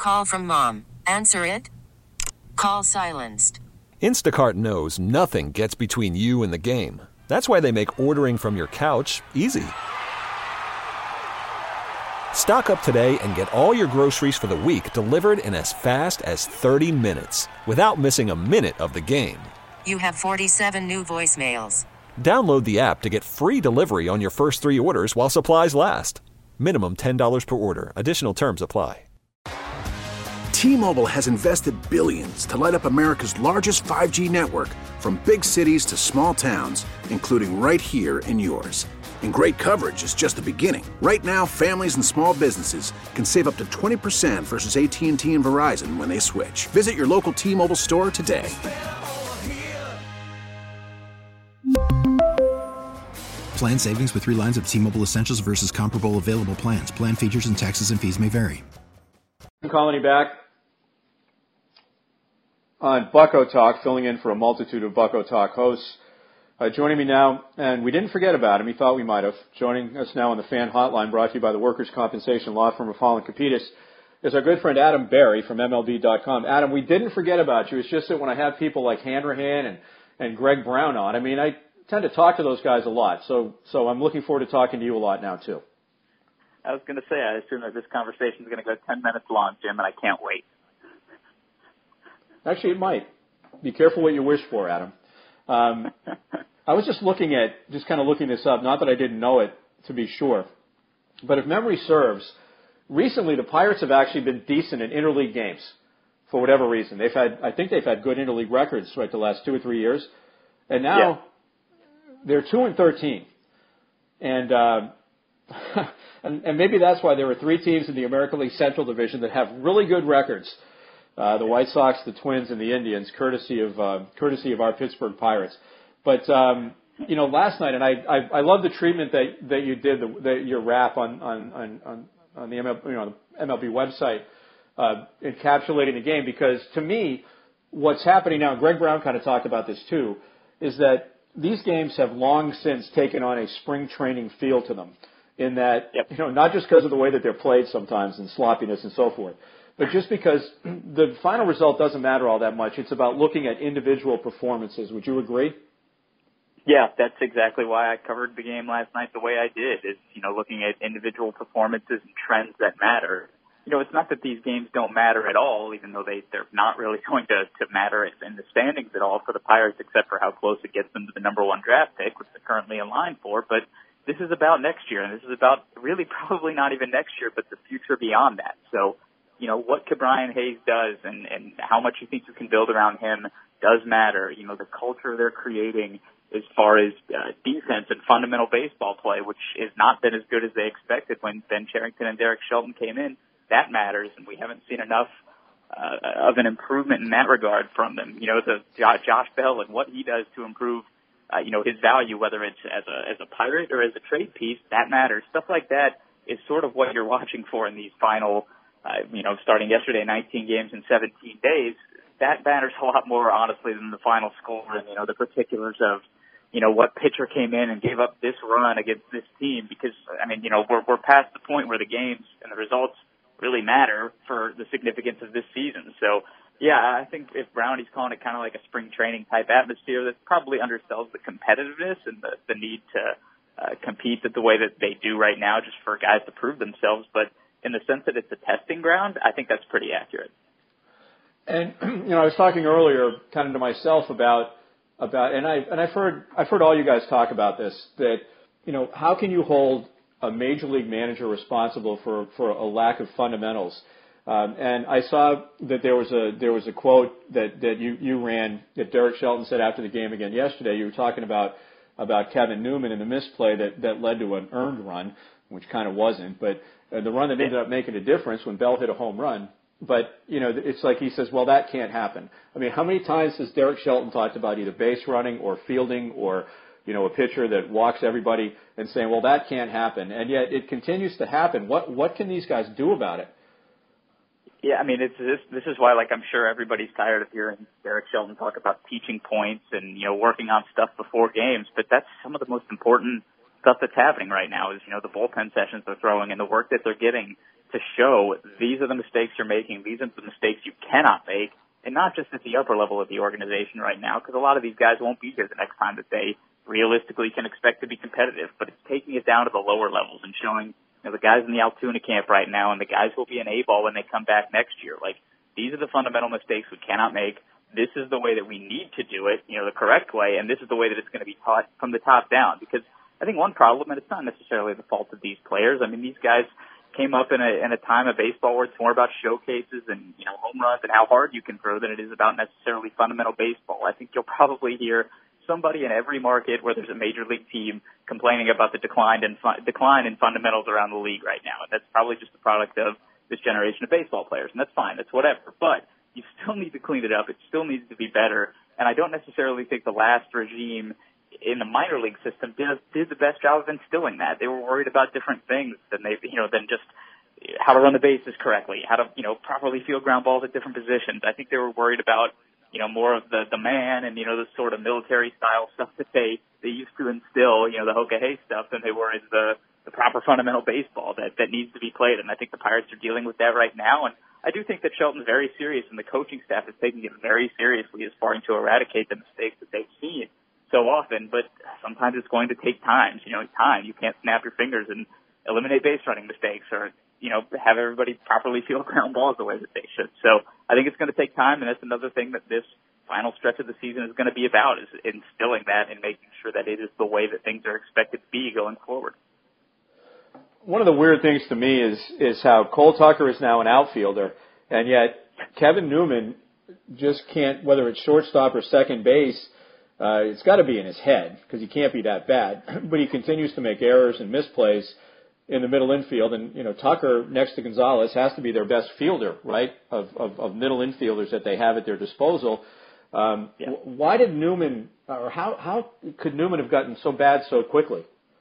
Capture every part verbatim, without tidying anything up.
Call from mom. Answer it. Call silenced. Instacart knows nothing gets between you and the game. That's why they make ordering from your couch easy. Stock up today and get all your groceries for the week delivered in as fast as thirty minutes without missing a minute of the game. You have forty-seven new voicemails. Download the app to get free delivery on your first three orders while supplies last. Minimum ten dollars per order. Additional terms apply. T-Mobile has invested billions to light up America's largest five G network, from big cities to small towns, including right here in yours. And great coverage is just the beginning. Right now, families and small businesses can save up to twenty percent versus A T and T and Verizon when they switch. Visit your local T-Mobile store today. Plan savings with three lines of T-Mobile Essentials versus comparable available plans. Plan features and taxes and fees may vary. I'm calling you back on Bucko Talk, filling in for a multitude of Bucko Talk hosts. Uh, joining me now, and we didn't forget about him. He thought we might have. Joining us now on the Fan Hotline, brought to you by the Workers' Compensation Law Firm of Holland Capitas, is our good friend Adam Berry from M L B dot com. Adam, we didn't forget about you. It's just that when I have people like Hanrahan and, and Greg Brown on, I mean, I tend to talk to those guys a lot. So, so I'm looking forward to talking to you a lot now, too. I was going to say, I assume that this conversation is going to go ten minutes long, Jim, and I can't wait. Actually, it might. Be careful what you wish for, Adam. Um, I was just looking at, just kind of looking this up, not that I didn't know it to be sure, but if memory serves, recently the Pirates have actually been decent in interleague games for whatever reason. They've had, I think they've had good interleague records right the last two or three years, and now yeah. they're two and thirteen, and, uh, and and maybe that's why there were three teams in the American League Central Division that have really good records. Uh, the White Sox, the Twins, and the Indians, courtesy of uh, courtesy of our Pittsburgh Pirates. But um, you know, last night, and I, I I love the treatment that that you did, the, the, your rap on on on on, on the M L B, you know, the M L B website, uh, encapsulating the game. Because to me, what's happening now, and Greg Brown kind of talked about this too, is that these games have long since taken on a spring training feel to them. In that, yep. you know, not just because of the way that they're played sometimes and sloppiness and so forth, but just because the final result doesn't matter all that much. It's about looking at individual performances. Would you agree? Yeah, that's exactly why I covered the game last night the way I did, is, you know, looking at individual performances and trends that matter. You know, it's not that these games don't matter at all, even though they, they're not really going to, to matter in the standings at all for the Pirates, except for how close it gets them to the number one draft pick, which they're currently in line for. But this is about next year, and this is about really probably not even next year, but the future beyond that. So, you know, what Ke'Bryan Hayes does and, and how much you think you can build around him does matter. You know, the culture they're creating as far as uh, defense and fundamental baseball play, which has not been as good as they expected when Ben Cherington and Derek Shelton came in, that matters, and we haven't seen enough uh, of an improvement in that regard from them. You know, the Josh Bell and what he does to improve, uh, you know, his value, whether it's as a as a Pirate or as a trade piece, that matters. Stuff like that is sort of what you're watching for in these final, uh, you know, starting yesterday, nineteen games in seventeen days. That matters a lot more, honestly, than the final score and, you know, the particulars of, you know, what pitcher came in and gave up this run against this team. Because, I mean, you know, we're we're past the point where the games and the results really matter for the significance of this season. So, yeah, I think if Brownie's calling it kind of like a spring training type atmosphere, that probably undersells the competitiveness and the, the need to uh, compete the way that they do right now, just for guys to prove themselves. But in the sense that it's a testing ground, I think that's pretty accurate. And, you know, I was talking earlier kind of to myself about, about, and I, and I've heard, I've heard all you guys talk about this, that, you know, how can you hold a major league manager responsible for, for a lack of fundamentals? Um, and I saw that there was a, there was a quote that, that you, you ran that Derek Shelton said after the game again yesterday. You were talking about, about Kevin Newman and the misplay that, that led to an earned run, which kind of wasn't, but uh, the run that ended up making a difference when Bell hit a home run. But, you know, it's like he says, well, that can't happen. I mean, how many times has Derek Shelton talked about either base running or fielding or, you know, a pitcher that walks everybody and saying, well, that can't happen. And yet it continues to happen. What what can these guys do about it? Yeah, I mean, it's this, this is why, like, I'm sure everybody's tired of hearing Derek Shelton talk about teaching points and, you know, working on stuff before games. But that's some of the most important stuff that's happening right now is, you know, the bullpen sessions they're throwing and the work that they're getting to show these are the mistakes you're making, these are the mistakes you cannot make, and not just at the upper level of the organization right now, because a lot of these guys won't be here the next time that they realistically can expect to be competitive, but it's taking it down to the lower levels and showing, you know, the guys in the Altoona camp right now and the guys who will be in A-ball when they come back next year. Like, these are the fundamental mistakes we cannot make. This is the way that we need to do it, you know, the correct way, and this is the way that it's going to be taught from the top down. Because I think one problem, and it's not necessarily the fault of these players, I mean, these guys came up in a, in a time of baseball where it's more about showcases and, you know, home runs and how hard you can throw than it is about necessarily fundamental baseball. I think you'll probably hear somebody in every market where there's a major league team complaining about the decline in, fu- decline in fundamentals around the league right now. And that's probably just a product of this generation of baseball players. And that's fine. That's whatever. But you still need to clean it up. It still needs to be better. And I don't necessarily think the last regime in the minor league system did, did the best job of instilling that. They were worried about different things than they, you know, than just how to run the bases correctly, how to, you know, properly field ground balls at different positions. I think they were worried about, you know, more of the, the man and, you know, the sort of military style stuff that they, they used to instill, you know, the Hoka Hay stuff than they were in the, the proper fundamental baseball that, that needs to be played. And I think the Pirates are dealing with that right now. And I do think that Shelton's very serious and the coaching staff is taking it very seriously as far to eradicate the mistakes that they've seen so often. But sometimes it's going to take time, you know, time. You can't snap your fingers and eliminate base running mistakes or, you know, have everybody properly field ground balls the way that they should. So I think it's going to take time, and that's another thing that this final stretch of the season is going to be about, is instilling that and making sure that it is the way that things are expected to be going forward. One of the weird things to me is is how Cole Tucker is now an outfielder, and yet Kevin Newman just can't, whether it's shortstop or second base, uh, it's got to be in his head because he can't be that bad. But he continues to make errors and misplays in the middle infield, and you know Tucker next to Gonzalez has to be their best fielder, right? Of of, of middle infielders that they have at their disposal. Um, yeah. w- why did Newman, or how how could Newman have gotten so bad so quickly?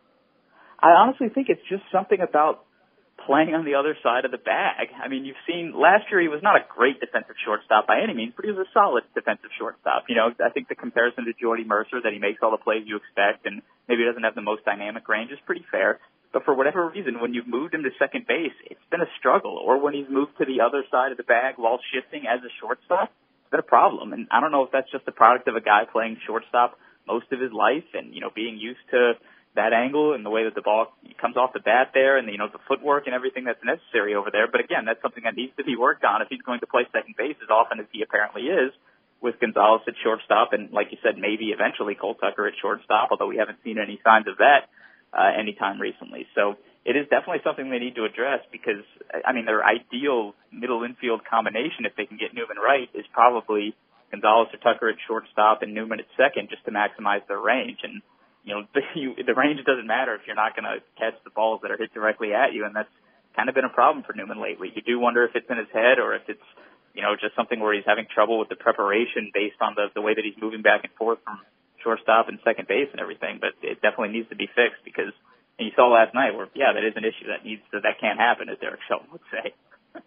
I honestly think it's just something about playing on the other side of the bag. I mean, you've seen last year he was not a great defensive shortstop by any means, but he was a solid defensive shortstop. You know, I think the comparison to Jordy Mercer, that he makes all the plays you expect and maybe doesn't have the most dynamic range, is pretty fair. But for whatever reason, when you've moved him to second base, it's been a struggle. Or when he's moved to the other side of the bag while shifting as a shortstop, it's been a problem. And I don't know if that's just a product of a guy playing shortstop most of his life and, you know, being used to that angle and the way that the ball comes off the bat there and, you know, the footwork and everything that's necessary over there. But again, that's something that needs to be worked on if he's going to play second base as often as he apparently is, with Gonzalez at shortstop and, like you said, maybe eventually Cole Tucker at shortstop, although we haven't seen any signs of that uh, anytime recently. So it is definitely something they need to address because, I mean, their ideal middle infield combination, if they can get Newman right, is probably Gonzalez or Tucker at shortstop and Newman at second just to maximize their range. And you know, the, you, the range doesn't matter if you're not going to catch the balls that are hit directly at you, and that's kind of been a problem for Newman lately. You do wonder if it's in his head or if it's, you know, just something where he's having trouble with the preparation based on the, the way that he's moving back and forth from shortstop and second base and everything. But it definitely needs to be fixed because, and you saw last night where, yeah, that is an issue that needs to, that can't happen, as Derek Shelton would say.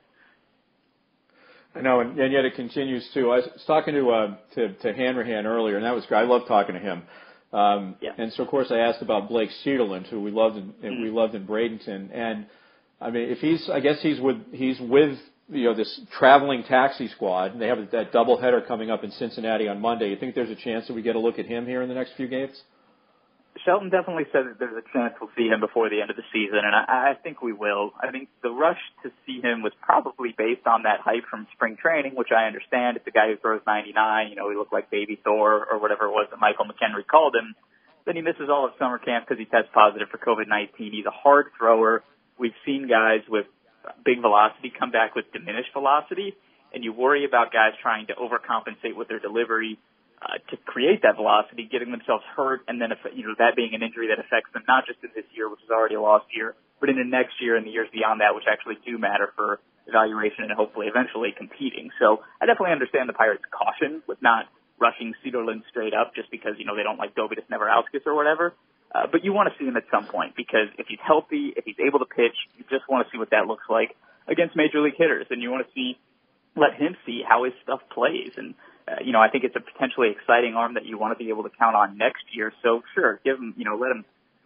I know, and, and yet it continues too. I was talking to uh, to, to Hanrahan earlier, and that was great. I love talking to him. Um, yeah. And so, of course, I asked about Blake Cedarland, who we loved in, mm. we loved in Bradenton. And I mean, if he's, I guess he's with he's with you know this traveling taxi squad, and they have that doubleheader coming up in Cincinnati on Monday. You think there's a chance that we get a look at him here in the next few games? Shelton definitely said that there's a chance we'll see him before the end of the season, and I, I think we will. I think the rush to see him was probably based on that hype from spring training, which I understand. It's a guy who throws ninety-nine, you know, he looked like Baby Thor or whatever it was that Michael McHenry called him. Then he misses all of summer camp because he tests positive for COVID nineteen. He's a hard thrower. We've seen guys with big velocity come back with diminished velocity, and you worry about guys trying to overcompensate with their delivery Uh, to create that velocity, getting themselves hurt, and then, if, you know, that being an injury that affects them not just in this year, which is already a lost year, but in the next year and the years beyond that, which actually do matter for evaluation and hopefully eventually competing. So I definitely understand the Pirates' caution with not rushing Cedarland straight up just because, you know, they don't like Dovydas Neverauskas or whatever. Uh, but you want to see him at some point because if he's healthy, if he's able to pitch, you just want to see what that looks like against major league hitters, and you want to see, let him see how his stuff plays. And Uh, you know, I think it's a potentially exciting arm that you want to be able to count on next year. So sure, give him, you know, let him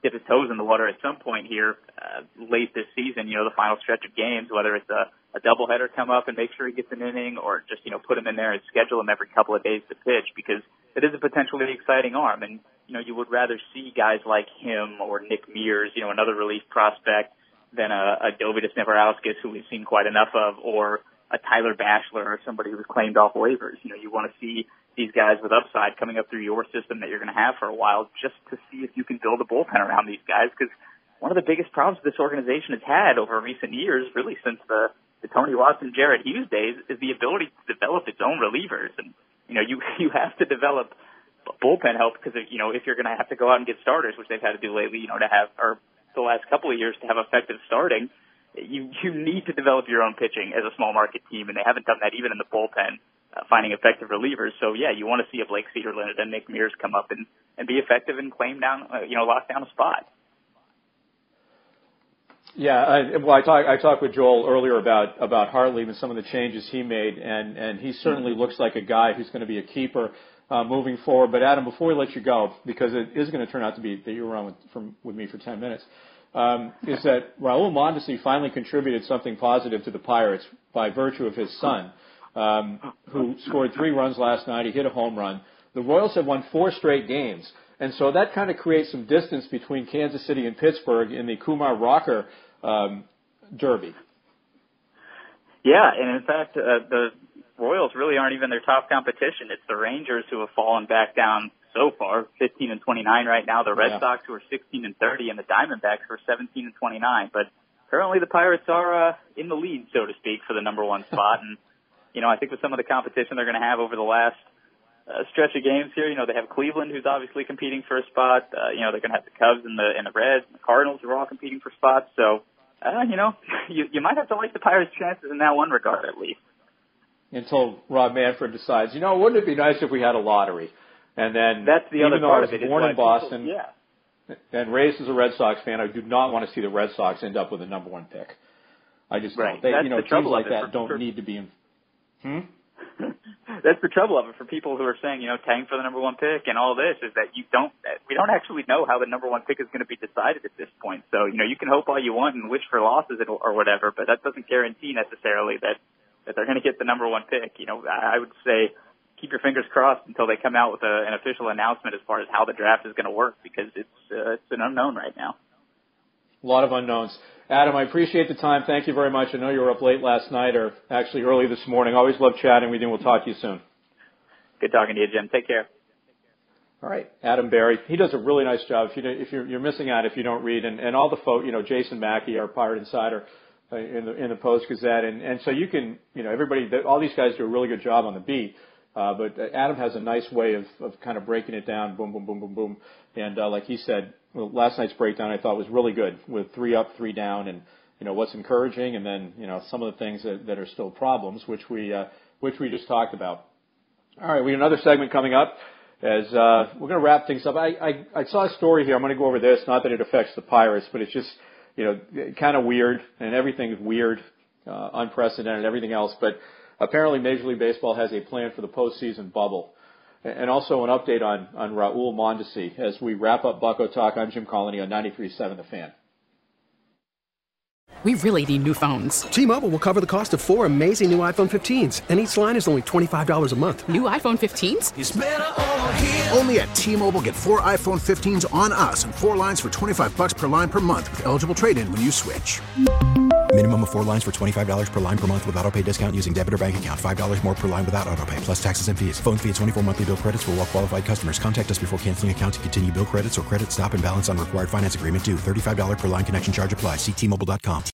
dip his toes in the water at some point here uh, late this season, you know, the final stretch of games, whether it's a, a doubleheader come up and make sure he gets an inning or just, you know, put him in there and schedule him every couple of days to pitch, because it is a potentially exciting arm. And, you know, you would rather see guys like him or Nick Mears, you know, another relief prospect, than a, a Dovydas Neverauskas, who we've seen quite enough of, or a Tyler Bachelor or somebody who's claimed off waivers. You know, you want to see these guys with upside coming up through your system that you're going to have for a while, just to see if you can build a bullpen around these guys. Because one of the biggest problems this organization has had over recent years, really since the, the Tony Watson, Jared Hughes days, is the ability to develop its own relievers. And, you know, you, you have to develop bullpen help because, you know, if you're going to have to go out and get starters, which they've had to do lately, you know, to have, or the last couple of years to have effective starting, you, you need to develop your own pitching as a small market team. And they haven't done that even in the bullpen. Uh, finding effective relievers. So, yeah, you want to see a Blake Cederlind and Nick Mears come up and, and be effective and claim down, uh, you know, lock down a spot. Yeah, I, well, I talked I talked with Joel earlier about about Hartley and some of the changes he made, and, and he certainly looks like a guy who's going to be a keeper uh, moving forward. But, Adam, before we let you go, because it is going to turn out to be that you were on with, from, with me for ten minutes, um, is that Raul Mondesi finally contributed something positive to the Pirates by virtue of his son. Um, who scored three runs last night. He hit a home run. The Royals have won four straight games. And so that kind of creates some distance between Kansas City and Pittsburgh in the Kumar Rocker um, derby. Yeah, and in fact, uh, the Royals really aren't even their top competition. It's the Rangers who have fallen back down so far, fifteen and twenty-nine right now. The Red yeah. Sox who are sixteen and thirty, and the Diamondbacks who are seventeen and twenty-nine. But currently the Pirates are uh, in the lead, so to speak, for the number one spot. And you know, I think with some of the competition they're going to have over the last uh, stretch of games here, you know, they have Cleveland, who's obviously competing for a spot. Uh, you know, they're going to have the Cubs and the and the Reds, and the Cardinals, who are all competing for spots. So, uh, you know, you you might have to like the Pirates' chances in that one regard, at least. Until Rob Manfred decides, you know, wouldn't it be nice if we had a lottery? And then, that's the even other though part I was of it. born in Boston, people, yeah. and raised as a Red Sox fan, I do not want to see the Red Sox end up with a number one pick. I just right. don't. They, that's you know, the teams like for, that don't for, need to be in. Hmm? That's the trouble of it for people who are saying, you know, tank for the number one pick and all this, is that you don't, we don't actually know how the number one pick is going to be decided at this point. So, you know, you can hope all you want and wish for losses or whatever, but that doesn't guarantee necessarily that, that they're going to get the number one pick. You know, I would say keep your fingers crossed until they come out with a, an official announcement as far as how the draft is going to work, because it's, uh, it's an unknown right now. A lot of unknowns. Adam, I appreciate the time. Thank you very much. I know you were up late last night, or actually early this morning. Always love chatting with you, and we'll talk to you soon. Good talking to you, Jim. Take care. All right, Adam Berry. He does a really nice job. If, you, if you're, you're missing out if you don't read, and, and all the folks, you know, Jason Mackey, our Pirate Insider, uh, in the in the Post Gazette, and, and so you can, you know, everybody, all these guys do a really good job on the beat. Uh, but Adam has a nice way of, of kind of breaking it down, boom, boom, boom, boom, boom. And uh, like he said, well, last night's breakdown I thought was really good, with three up, three down, and you know what's encouraging, and then you know some of the things that, that are still problems, which we uh, which we just talked about. All right, we have another segment coming up. As uh, we're going to wrap things up. I, I I saw a story here. I'm going to go over this. Not that it affects the Pirates, but it's just you know kind of weird, and everything's weird, uh, unprecedented, everything else, but. Apparently, Major League Baseball has a plan for the postseason bubble. And also an update on, on Raul Mondesi as we wrap up Bucko Talk. I'm Jim Colony on ninety-three point seven The Fan. We really need new phones. T-Mobile will cover the cost of four amazing new iPhone fifteens, and each line is only twenty-five dollars a month. New iPhone fifteens? It's better over here. Only at T-Mobile, get four iPhone fifteens on us and four lines for twenty-five dollars per line per month with eligible trade-in when you switch. Minimum of four lines for twenty-five dollars per line per month with autopay discount using debit or bank account. five dollars more per line without autopay, plus taxes and fees. Phone fee at twenty-four monthly bill credits for well-qualified customers. Contact us before canceling account to continue bill credits or credit stop and balance on required finance agreement due. thirty-five dollars per line connection charge applies. See T Mobile dot com.